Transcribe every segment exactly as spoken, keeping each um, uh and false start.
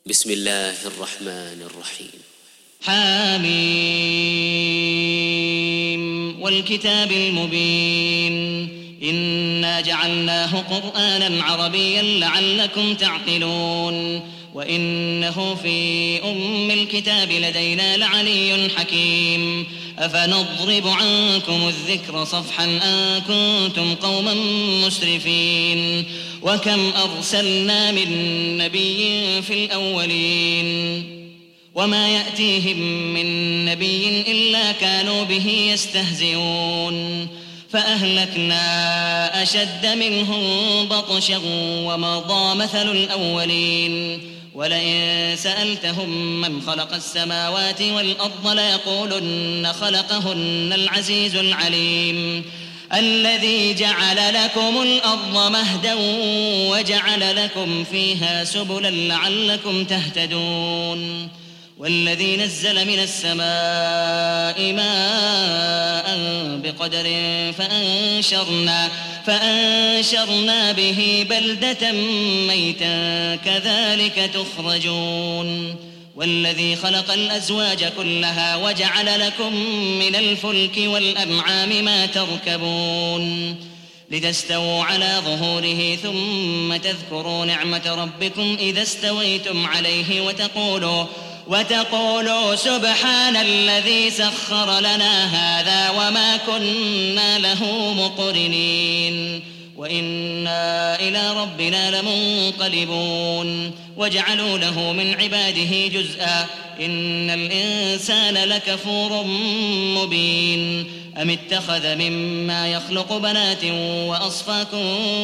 بسم الله الرحمن الرحيم. حميم والكتاب المبين إنا جعلناه قرآنا عربيا لعلكم تعقلون وإنه في أم الكتاب لدينا لعلي حكيم أفنضرب عنكم الذكر صفحا أن كنتم قوما مسرفين وكم أرسلنا من نبي في الأولين وما يأتيهم من نبي إلا كانوا به يستهزئون فأهلكنا أشد منهم بطشا ومضى مثل الأولين ولئن سألتهم من خلق السماوات والأرض ليقولن خلقهن العزيز العليم الذي جعل لكم الأرض مهدا وجعل لكم فيها سبلا لعلكم تهتدون والذي نزل من السماء ماء بقدر فأنشرنا, فأنشرنا به بلدة ميتا كذلك تخرجون والذي خلق الأزواج كلها وجعل لكم من الفلك والأنعام ما تركبون لتستووا على ظهوره ثم تذكروا نعمة ربكم إذا استويتم عليه وتقولوا وتقولوا سبحان الذي سخر لنا هذا وما كنا له مقرنين وإنا إلى ربنا لمنقلبون وجعلوا له من عباده جزءا إن الإنسان لكفور مبين أم اتخذ مما يخلق بنات وأصفاكم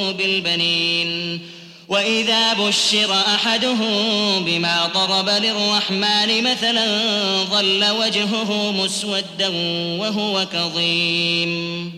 بالبنين وإذا بشر أحدهم بما ضرب للرحمن مثلا ظل وجهه مسودا وهو كظيم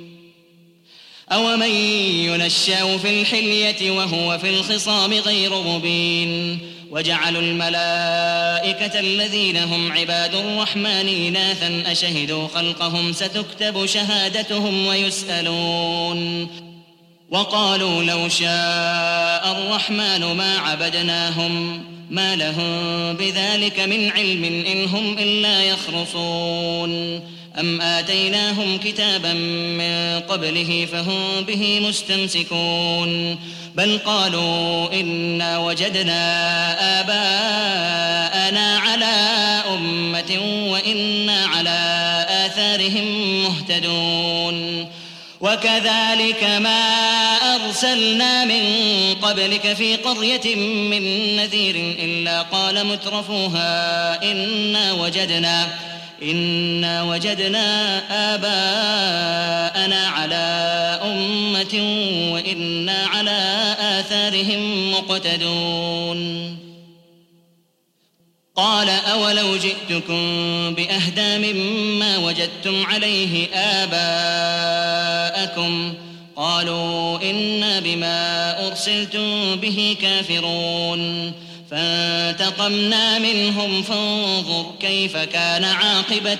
أومن ينشأ في الحلية وهو في الخصام غير مبين وجعلوا الملائكة الذين هم عباد الرحمن إناثا أشهدوا خلقهم ستكتب شهادتهم ويسألون وقالوا لو شاء الرحمن ما عبدناهم ما لهم بذلك من علم إن هم إلا يخرصون أم آتيناهم كتابا من قبله فهم به مستمسكون بل قالوا إنا وجدنا آباءنا على أمة وإنا على آثارهم مهتدون وكذلك ما أرسلنا من قبلك في قرية من نذير إلا قال مترفوها إنا وجدنا إنا وجدنا آباءنا على أمة وإنا على آثارهم مقتدون قال أولو جئتكم بأهدى مما وجدتم عليه آباءكم قالوا إنا بما أرسلتم به كافرون فانتقمنا منهم فانظر كيف كان عاقبة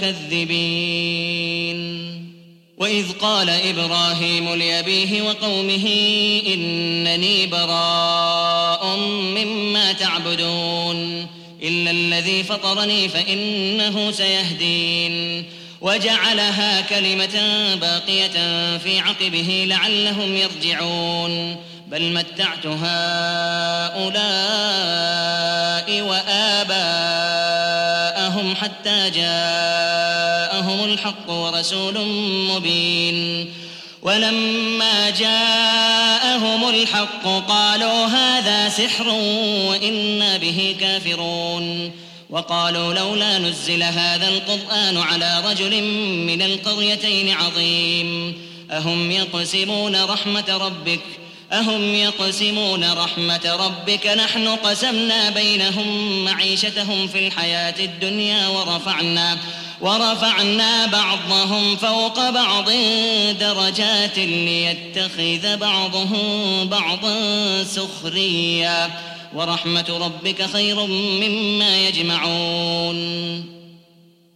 المكذبين وإذ قال إبراهيم لأبيه وقومه إنني براء مما تعبدون إلا الذي فطرني فإنه سيهدين وجعلها كلمة باقية في عقبه لعلهم يرجعون بل متعت هؤلاء وآباءهم حتى جاءهم الحق ورسول مبين ولما جاءهم الحق قالوا هذا سحر وإنا به كافرون وقالوا لولا نزل هذا القرآن على رجل من القريتين عظيم أهم يقسمون رحمة ربك أهم يقسمون رحمة ربك نحن قسمنا بينهم معيشتهم في الحياة الدنيا ورفعنا ورفعنا بعضهم فوق بعض درجات ليتخذ بعضهم بعضا سخريا ورحمة ربك خير مما يجمعون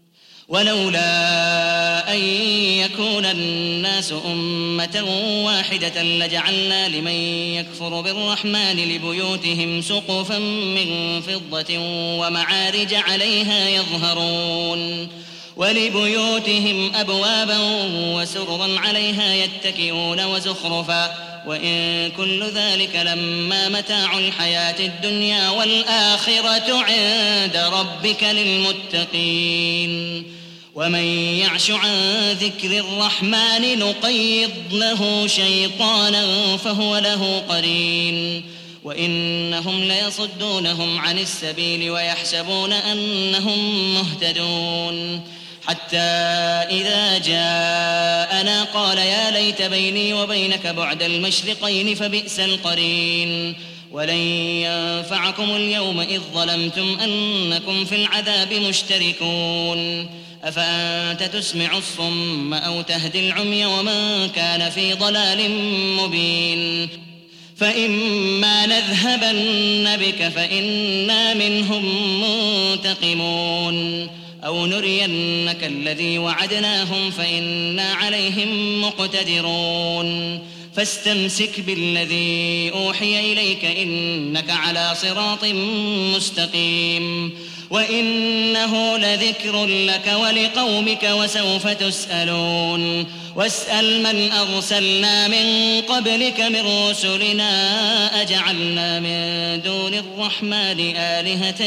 ولولا أن يكون الناس أمة واحدة لجعلنا لمن يكفر بالرحمن لبيوتهم سقفا من فضة ومعارج عليها يظهرون ولبيوتهم أبوابا وسررا عليها يتكئون وزخرفا وإن كل ذلك لما متاع الحياة الدنيا والآخرة عند ربك للمتقين ومن يعش عن ذكر الرحمن نقيض له شيطانا فهو له قرين وإنهم ليصدونهم عن السبيل ويحسبون أنهم مهتدون حتى إذا جاءنا قال يا ليت بيني وبينك بعد المشرقين فبئس القرين ولن ينفعكم اليوم إذ ظلمتم أنكم في العذاب مشتركون أفأنت تسمع الصم أو تهدي العمي ومن كان في ضلال مبين فإما نذهبن بك فإنا منهم منتقمون أو نرينك الذي وعدناهم فإنا عليهم مقتدرون فاستمسك بالذي أوحي إليك إنك على صراط مستقيم وإنه لذكر لك ولقومك وسوف تسألون واسأل من أرسلنا من قبلك من رسلنا أجعلنا من دون الرحمن آلهة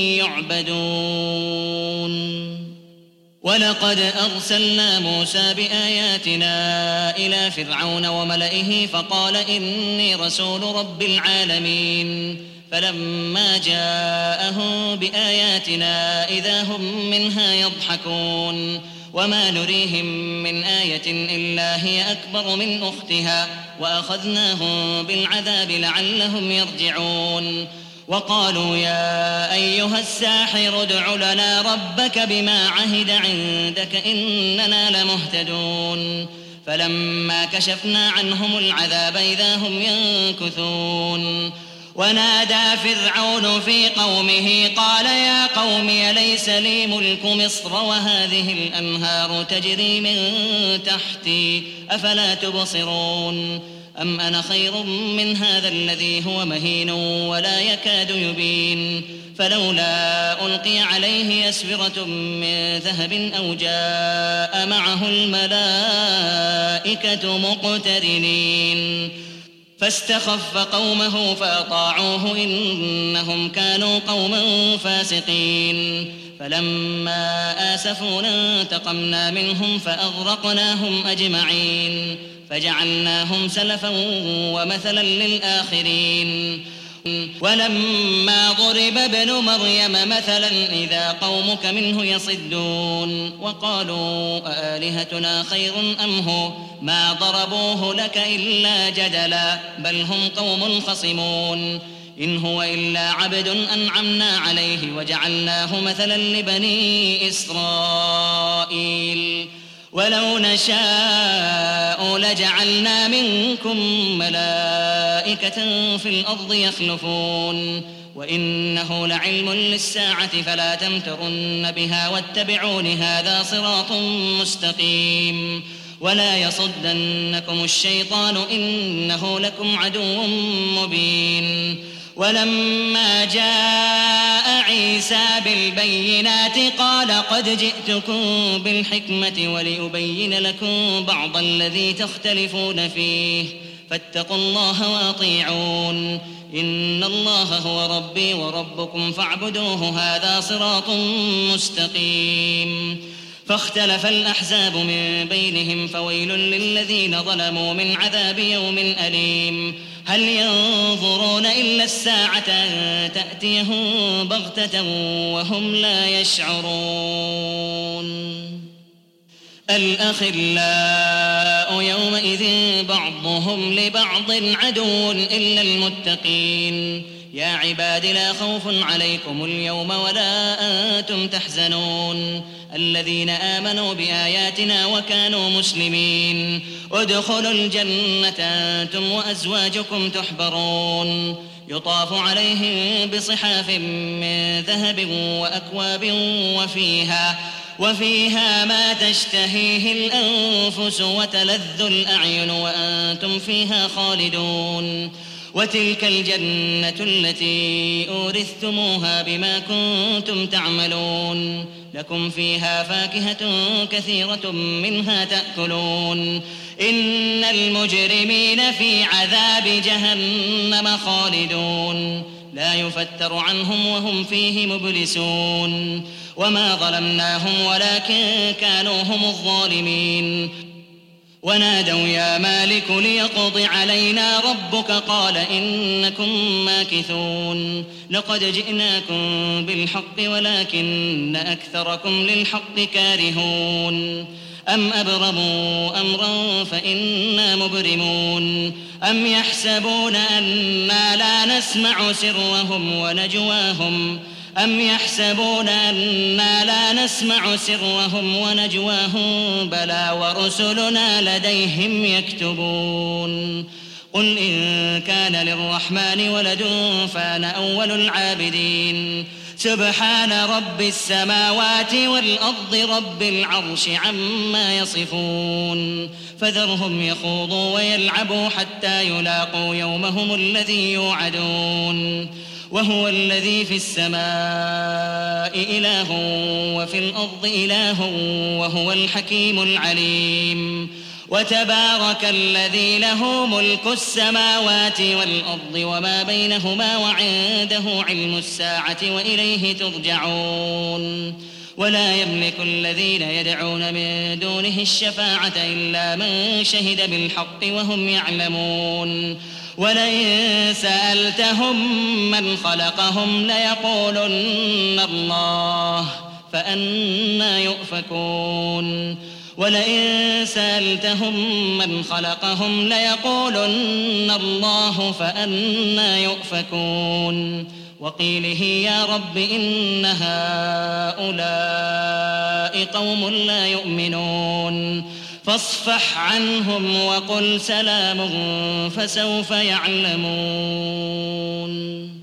يعبدون ولقد أرسلنا موسى بآياتنا إلى فرعون وملئه فقال إني رسول رب العالمين فلما جاءهم بآياتنا إذا هم منها يضحكون وما نريهم من آية إلا هي أكبر من أختها وأخذناهم بالعذاب لعلهم يرجعون وقالوا يا أيها الساحر ادع لنا ربك بما عهد عندك إننا لمهتدون فلما كشفنا عنهم العذاب إذا هم ينكثون ونادى فرعون في قومه قال يا قوم أليس لي ملك مصر وهذه الأنهار تجري من تحتي أفلا تبصرون أم أنا خير من هذا الذي هو مهين ولا يكاد يبين فلولا ألقي عليه أسورة من ذهب أو جاء معه الملائكة مقترنين فاستخف قومه فأطاعوه إنهم كانوا قوما فاسقين فلما آسفونا انتقمنا منهم فأغرقناهم أجمعين فجعلناهم سلفا ومثلا للآخرين ولما ضرب ابن مريم مثلا إذا قومك منه يصدون وقالوا أآلهتنا خير أم هو ما ضربوه لك إلا جدلا بل هم قوم خصمون إن هو إلا عبد أنعمنا عليه وجعلناه مثلا لبني إسرائيل ولو نشاء لجعلنا منكم ملائكة في الأرض يخلفون وإنه لعلم للساعة فلا تمترن بها واتبعون هذا صراط مستقيم ولا يصدنكم الشيطان إنه لكم عدو مبين ولما جاء عيسى بالبينات قال قد جئتكم بالحكمة ولأبين لكم بعض الذي تختلفون فيه فاتقوا الله وأطيعون إن الله هو ربي وربكم فاعبدوه هذا صراط مستقيم فاختلف الأحزاب من بينهم فويل للذين ظلموا من عذاب يوم أليم هل ينظرون إلا الساعة أن تأتيهم بغتة وهم لا يشعرون الأخلاء يومئذ بعضهم لبعض عدو إلا المتقين يا عباد لا خوف عليكم اليوم ولا أنتم تحزنون الذين آمنوا بآياتنا وكانوا مسلمين ادخلوا الجنة أنتم وأزواجكم تحبرون يطاف عليهم بصحاف من ذهب وأكواب وفيها وفيها ما تشتهيه الأنفس وتلذ الأعين وأنتم فيها خالدون وتلك الجنة التي أورثتموها بما كنتم تعملون لكم فيها فاكهة كثيرة منها تأكلون إن المجرمين في عذاب جهنم خالدون لا يفتر عنهم وهم فيه مبلسون وما ظلمناهم ولكن كانوا هم الظالمين ونادوا يا مالك ليقض علينا ربك قال إنكم ماكثون لقد جئناكم بالحق ولكن أكثركم للحق كارهون أم أبرموا أمرا فإنا مبرمون أم يحسبون أنا لا نسمع سرهم ونجواهم أم يحسبون أنا لا نسمع سرهم ونجواهم بلى ورسلنا لديهم يكتبون قل إن كان للرحمن ولد فأنا أول العابدين سبحان رب السماوات والأرض رب العرش عما يصفون فذرهم يخوضوا ويلعبوا حتى يلاقوا يومهم الذي يوعدون وهو الذي في السماء إله وفي الأرض إله وهو الحكيم العليم وتبارك الذي له ملك السماوات والأرض وما بينهما وعنده علم الساعة وإليه ترجعون ولا يملك الذين يدعون من دونه الشفاعة إلا من شهد بالحق وهم يعلمون ولئن سألتهم من خلقهم ليقولن الله فأنى يؤفكون ولئن سألتهم من خلقهم ليقولن الله فأنى يؤفكون وقيله يا رب إن هؤلاء قوم لا يؤمنون فاصفح عنهم وقل سلام فسوف يعلمون.